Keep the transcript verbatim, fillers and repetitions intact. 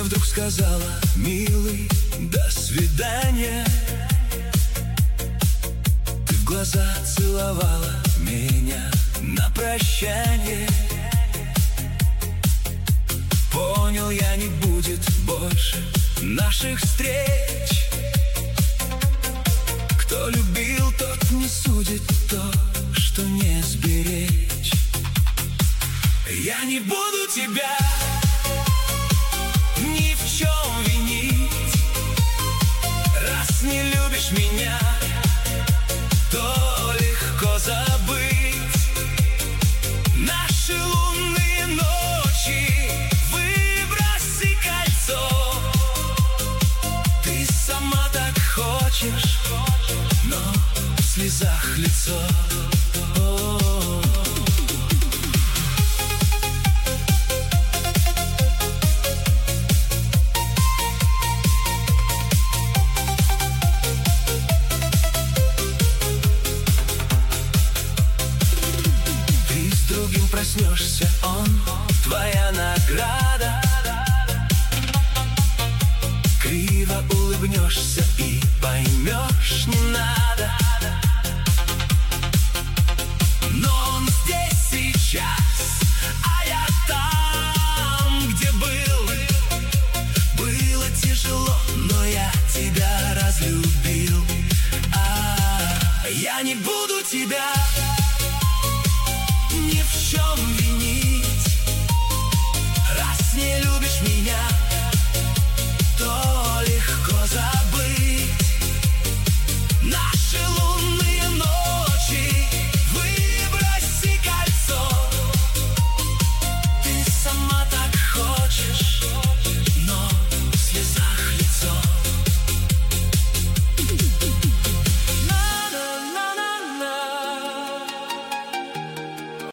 вдруг сказала: милый, до свидания. Ты в глаза целовала меня на прощание. Понял я, не будет больше наших встреч. Кто любил, тот не судит то, что не сберечь. Я не буду тебя ни в чем винить. Раз не любишь меня, то легко забыть наши лунные ночи. Выброси кольцо. Ты сама так хочешь, но в слезах лицо. Проснешься, он твоя награда. Криво улыбнешься и поймешь, не надо. Но он здесь сейчас, а я там, где был. Было тяжело, но я тебя разлюбил. А я не буду тебя